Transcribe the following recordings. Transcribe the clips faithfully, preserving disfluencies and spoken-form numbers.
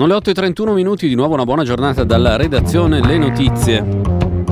Sono le otto e trentuno minuti, di nuovo una buona giornata dalla redazione Le Notizie.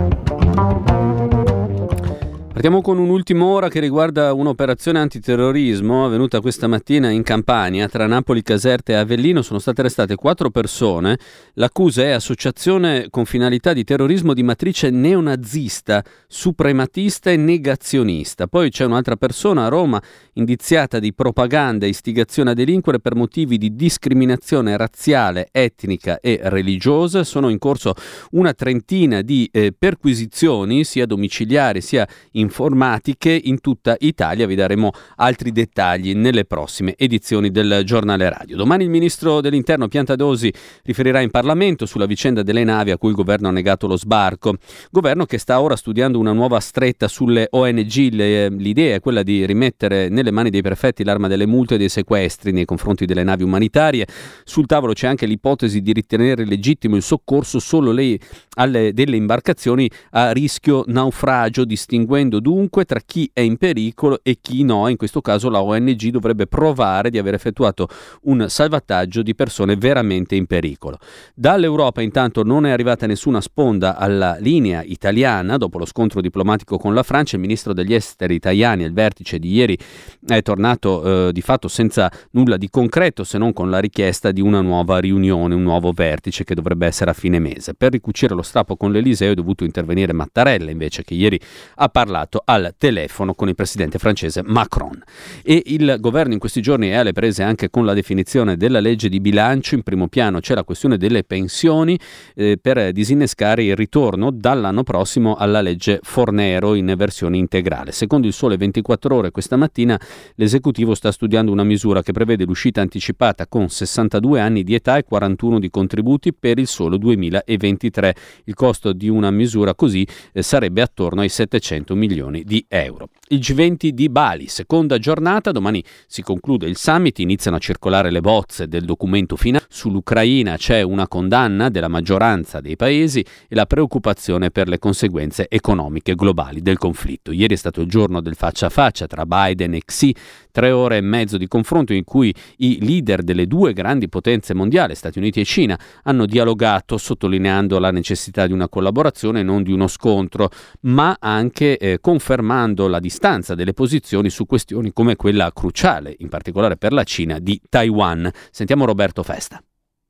Partiamo con un'ultima ora che riguarda un'operazione antiterrorismo avvenuta questa mattina in Campania. Tra Napoli, Caserta e Avellino sono state arrestate quattro persone. L'accusa è associazione con finalità di terrorismo di matrice neonazista, suprematista e negazionista. Poi c'è un'altra persona a Roma indiziata di propaganda e istigazione a delinquere per motivi di discriminazione razziale, etnica e religiosa. Sono in corso una trentina di eh, perquisizioni, sia domiciliari sia informatiche in tutta Italia. Vi daremo altri dettagli nelle prossime edizioni del giornale radio. Domani il ministro dell'Interno Piantadosi riferirà in Parlamento sulla vicenda delle navi a cui il governo ha negato lo sbarco. Governo che sta ora studiando una nuova stretta sulle O N G. Le, l'idea è quella di rimettere nelle mani dei prefetti l'arma delle multe e dei sequestri nei confronti delle navi umanitarie. Sul tavolo c'è anche l'ipotesi di ritenere legittimo il soccorso solo le, alle, delle imbarcazioni a rischio naufragio, distinguendo dunque tra chi è in pericolo e chi no. In questo caso la O N G dovrebbe provare di aver effettuato un salvataggio di persone veramente in pericolo. Dall'Europa intanto non è arrivata nessuna sponda alla linea italiana. Dopo lo scontro diplomatico con la Francia, il ministro degli esteri Tajani al vertice di ieri è tornato eh, di fatto senza nulla di concreto, se non con la richiesta di una nuova riunione, un nuovo vertice che dovrebbe essere a fine mese. Per ricucire lo strappo con l'Eliseo è dovuto intervenire Mattarella, invece, che ieri ha parlato al telefono con il presidente francese Macron. E il governo in questi giorni è alle prese anche con la definizione della legge di bilancio. In primo piano c'è la questione delle pensioni eh, per disinnescare il ritorno dall'anno prossimo alla legge Fornero in versione integrale. Secondo il Sole ventiquattro Ore questa mattina l'esecutivo sta studiando una misura che prevede l'uscita anticipata con sessantadue anni di età e quarantuno di contributi per il solo duemilaventitré. Il costo di una misura così eh, sarebbe attorno ai settecento milioni di euro. Il G venti di Bali, seconda giornata, domani si conclude il summit, iniziano a circolare le bozze del documento finale. Sull'Ucraina c'è una condanna della maggioranza dei paesi e la preoccupazione per le conseguenze economiche globali del conflitto. Ieri è stato il giorno del faccia a faccia tra Biden e Xi, tre ore e mezzo di confronto in cui i leader delle due grandi potenze mondiali, Stati Uniti e Cina, hanno dialogato sottolineando la necessità di una collaborazione e non di uno scontro, ma anche eh, confermando la distanza delle posizioni su questioni come quella cruciale, in particolare per la Cina, di Taiwan. Sentiamo Roberto Festa.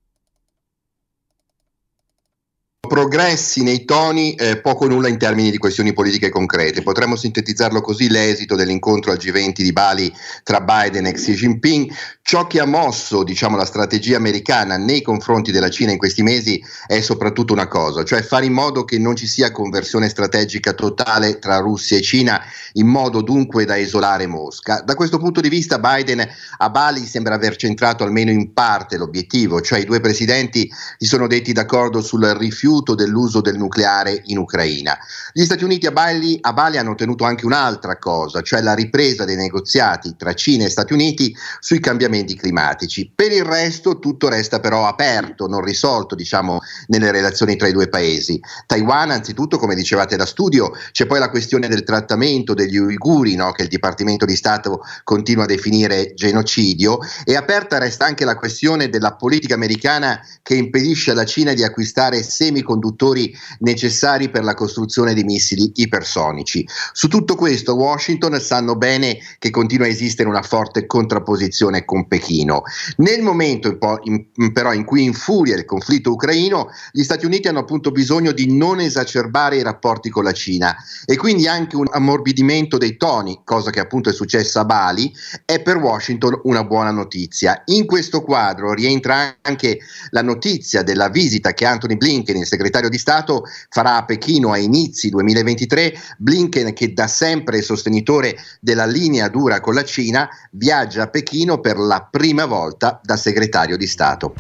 Progressi nei toni, eh, poco o nulla in termini di questioni politiche concrete. Potremmo sintetizzarlo così l'esito dell'incontro al G venti di Bali tra Biden e Xi Jinping. Ciò che ha mosso, diciamo, la strategia americana nei confronti della Cina in questi mesi è soprattutto una cosa, cioè fare in modo che non ci sia conversione strategica totale tra Russia e Cina, in modo dunque da isolare Mosca. Da questo punto di vista Biden a Bali sembra aver centrato almeno in parte l'obiettivo, cioè i due presidenti si sono detti d'accordo sul rifiuto dell'uso del nucleare in Ucraina. Gli Stati Uniti a Bali, a Bali hanno ottenuto anche un'altra cosa, cioè la ripresa dei negoziati tra Cina e Stati Uniti sui cambiamenti climatici. Per il resto tutto resta però aperto, non risolto, diciamo, nelle relazioni tra i due paesi. Taiwan, anzitutto, come dicevate da studio, c'è poi la questione del trattamento degli uiguri, no, che il Dipartimento di Stato continua a definire genocidio, e aperta resta anche la questione della politica americana che impedisce alla Cina di acquistare semiconduttori necessari per la costruzione di missili ipersonici. Su tutto questo Washington sanno bene che continua a esistere una forte contrapposizione con Pechino. Nel momento in po- in, però in cui infuria il conflitto ucraino, gli Stati Uniti hanno appunto bisogno di non esacerbare i rapporti con la Cina, e quindi anche un ammorbidimento dei toni, cosa che appunto è successa a Bali, è per Washington una buona notizia. In questo quadro rientra anche la notizia della visita che Antony Blinken, il segretario di Stato, farà a Pechino a inizi duemilaventitré. Blinken, che da sempre è sostenitore della linea dura con la Cina, viaggia a Pechino per la prima volta da segretario di Stato.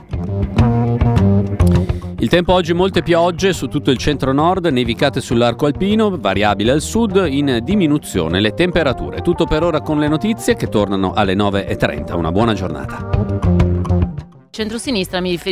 Il tempo oggi: molte piogge su tutto il centro-nord, nevicate sull'arco alpino, variabile al sud, in diminuzione le temperature. Tutto per ora con le notizie che tornano alle nove e trenta. Una buona giornata. Centrosinistra mi